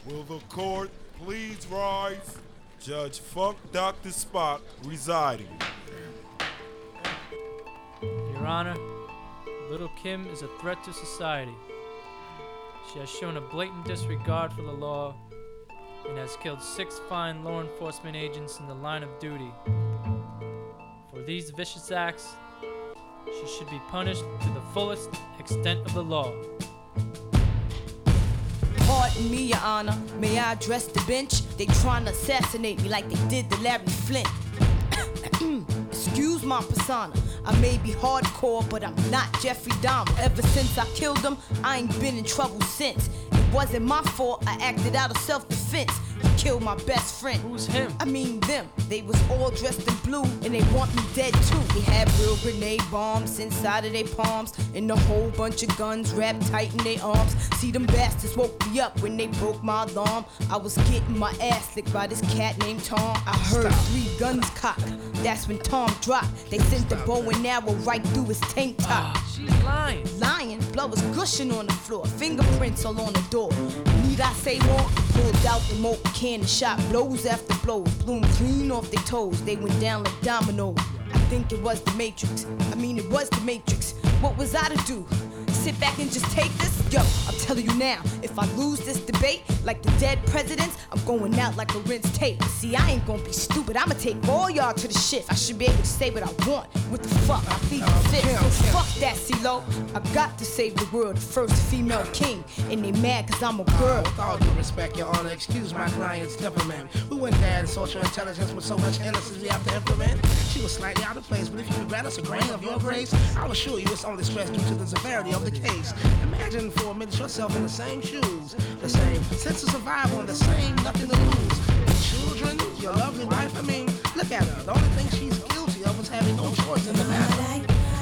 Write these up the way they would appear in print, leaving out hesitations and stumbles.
Will the court please rise? Judge Funk Dr. Spock residing. Your Honor, little Kim is a threat to society. She has shown a blatant disregard for the law and has killed 6 fine law enforcement agents in the line of duty. For these vicious acts, she should be punished to the fullest extent of the law. Pardon me, Your Honor. May I address the bench? They trying to assassinate me like they did to Larry Flint. Excuse my persona. I may be hardcore, but I'm not Jeffrey Dahmer. Ever since I killed him, I ain't been in trouble since. It wasn't my fault, I acted out of self-defense. He killed my best friend. Who's him? I mean them. They was all dressed in blue and they want me dead too. They had real grenade bombs inside of their palms and a whole bunch of guns wrapped tight in their arms. See, them bastards woke me up when they broke my alarm. I was getting my ass licked by this cat named Tom. I heard 3 guns cock. That's when Tom dropped. They sent the bow and arrow right through his tank top. She's lying. Lying, blood was gushing on the floor, fingerprints all on the door. Need I say more? Pulled out the moat can and shot blows after blows, blew them clean off their toes. They went down like dominoes. I think it was the Matrix. It was the Matrix. What was I to do? Sit back and just take this? Yo, I'm telling you now, if I lose this debate, like the dead presidents, I'm going out like a rinse tape. See, I ain't gonna be stupid, I'ma take all y'all to the shift. I should be able to say what I want. What the fuck? I plead the fifth. Fuck that, CeeLo. I got to save the world, the first female king. And they mad cause I'm a girl. With all due respect, Your Honor, excuse my client's temperament. We wouldn't add social intelligence with so much innocence we have to implement. She was slightly out of place, but if you regret us a grain of your grace, I'll assure you it's only stress due to the severity of the case. Imagine for a minute yourself in the same shoes, the same sense of survival and the same nothing to lose. Your children, your lovely wife, look at her. The only thing she's guilty of is having no choice in the matter.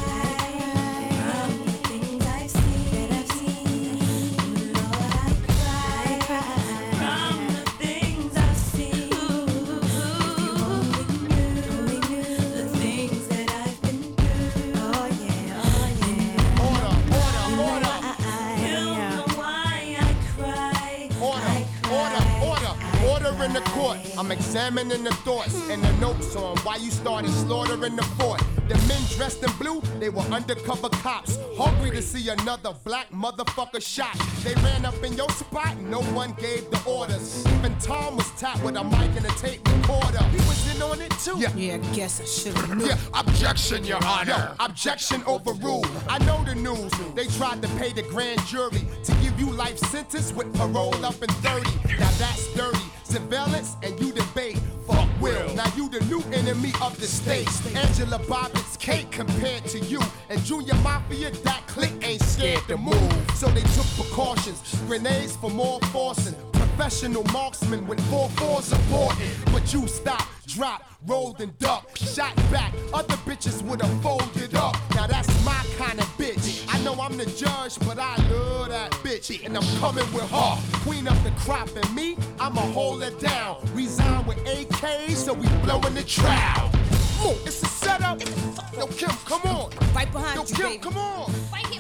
In the court, I'm examining the thoughts and the notes on why you started slaughtering the fort. The men dressed in blue, they were undercover cops, hungry to see another black motherfucker shot. They ran up in your spot, no one gave the orders. Even Tom was tapped with a mic and a tape recorder. He was in on it too. Yeah, I guess I should've known. Yeah, objection, Your Honor. Yo, objection overruled. I know the news. They tried to pay the grand jury to give you life sentence with parole up in 30. Now that's dirty. Surveillance and you debate. Fuck Will. Now you the new enemy of the state. Angela Bobbitt's cake compared to you. And Junior Mafia, that clique ain't scared to move. So they took precautions. Grenades for more forcing. Professional marksmen with 4-4 supporting. But you stopped, dropped, rolled and ducked. Shot back, other bitches would've folded up. Now that's my kind of bitch. I know I'm the judge, but I love that bitch. And I'm coming with her. Queen of the crop and me, I'ma hold it down. Resign with AK, so we blowing the trial. It's a setup. Yo, Kim, come on. Right behind Yo, you, Kim, baby. come on. Right here.